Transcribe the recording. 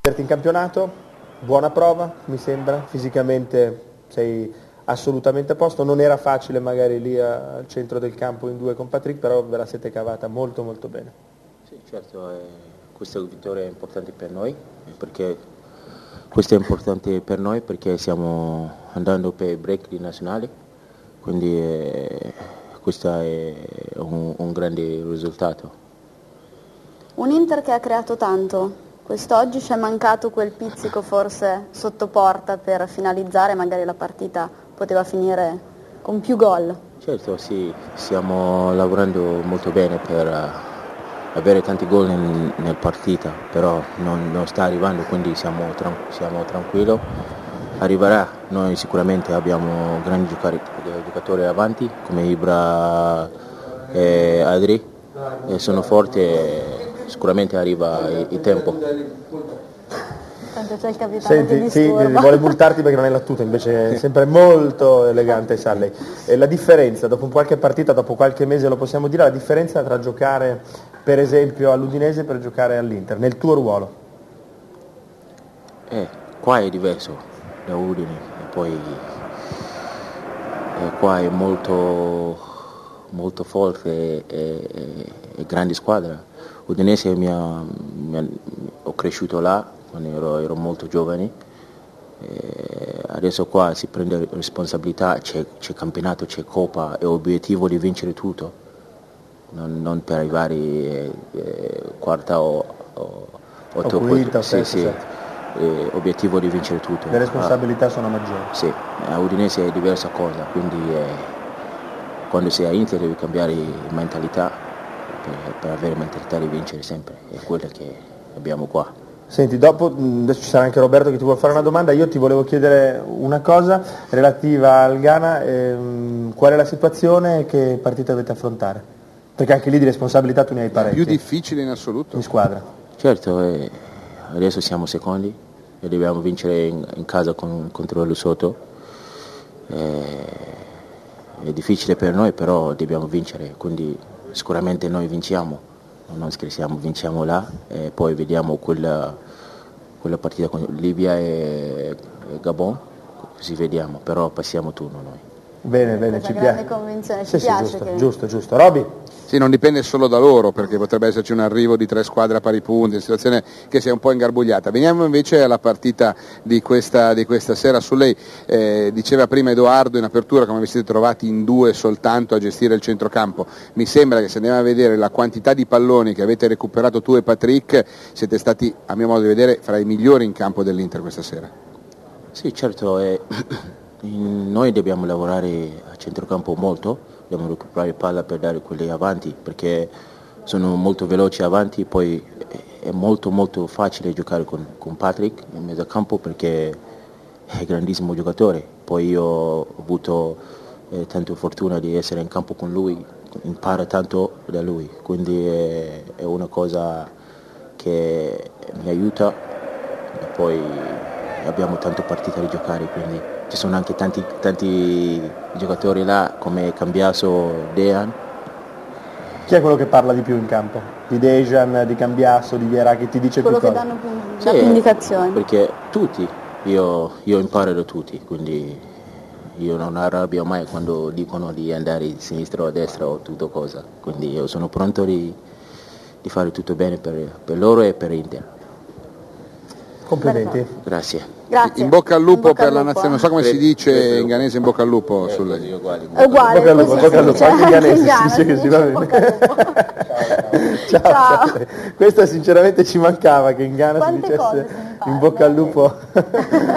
In campionato, buona prova, mi sembra, fisicamente sei assolutamente a posto, non era facile magari lì al centro del campo in due con Patrick, però ve la siete cavata molto molto bene. Sì, certo, questa vittoria è importante per noi, perché stiamo andando per i break di nazionali, quindi questo è un grande risultato. Un Inter che ha creato tanto. Quest'oggi ci è mancato quel pizzico forse sotto porta per finalizzare, magari la partita poteva finire con più gol. Certo, sì, stiamo lavorando molto bene per avere tanti gol nel partita, però non sta arrivando, quindi siamo tranquilli. Arriverà, noi sicuramente abbiamo grandi giocatori avanti come Ibra e Adri, e sono forti e sicuramente arriva il tempo. Tanto c'è il capitano. Senti, sì, vuole multarti perché non è la tuta, invece è sempre molto elegante Salley. E la differenza, dopo qualche partita, dopo qualche mese lo possiamo dire, la differenza tra giocare per esempio all'Udinese e per giocare all'Inter, nel tuo ruolo? Qua è diverso da Udine, e poi qua è molto forte e grande squadra. Udinese ho cresciuto là quando ero molto giovane, adesso qua si prende responsabilità, c'è campionato, c'è Coppa e obiettivo di vincere tutto, non per arrivare quarta o quinta, sì, certo. Obiettivo di vincere tutto. Le responsabilità sono maggiori. Sì, a Udinese è diversa cosa, quindi quando sei a Inter devi cambiare mentalità per avere mentalità di vincere sempre, è quella che abbiamo qua. Senti, dopo adesso ci sarà anche Roberto che ti vuole fare una domanda, io ti volevo chiedere una cosa relativa al Ghana, qual è la situazione e che partita dovete affrontare? Perché anche lì di responsabilità tu ne hai parecchie. Più difficile in assoluto? In squadra. Certo, adesso siamo secondi e dobbiamo vincere in casa contro Lesotho. È difficile per noi, però dobbiamo vincere, quindi sicuramente noi vinciamo, non scherziamo, vinciamo là e poi vediamo quella partita con Libia e Gabon, così vediamo, però passiamo turno noi. Bene, ci piace. Convinzione, Sì, ci piace giusto. Roby? Sì, non dipende solo da loro, perché potrebbe esserci un arrivo di 3 squadre a pari punti, una situazione che si è un po' ingarbugliata. Veniamo invece alla partita di questa sera. Su lei diceva prima Edoardo in apertura come vi siete trovati in 2 soltanto a gestire il centrocampo. Mi sembra che se andiamo a vedere la quantità di palloni che avete recuperato tu e Patrick, siete stati, a mio modo di vedere, fra i migliori in campo dell'Inter questa sera. Sì, certo, noi dobbiamo lavorare a centrocampo molto, dobbiamo recuperare palla per dare quelli avanti, perché sono molto veloci avanti, poi è molto facile giocare con Patrick in mezzo campo perché è un grandissimo giocatore, poi io ho avuto tanta fortuna di essere in campo con lui, impara tanto da lui, quindi è una cosa che mi aiuta e poi abbiamo tante partite da giocare, quindi ci sono anche tanti giocatori là come Cambiaso, Dejan. Chi è quello che parla di più in campo? Di Dejan, di Cambiaso, di Vieira, che ti dice quello più che cose? danno più indicazioni? Perché tutti, io imparo da tutti, quindi io non arrabbio mai quando dicono di andare a sinistra o a destra o tutto cosa, quindi io sono pronto di fare tutto bene per loro e per Inter. Complimenti. Grazie. In bocca al lupo per la lupo. nazione, non so come si dice in ghanese in bocca al lupo. Uguale. È uguale, Bocca al lupo, così si dice anche in anche in ghanese, Ghana, sì, va bene. bocca al lupo. Ciao. Questa sinceramente ci mancava che in Ghana Quante si cose dicesse si impara, in bocca al lupo.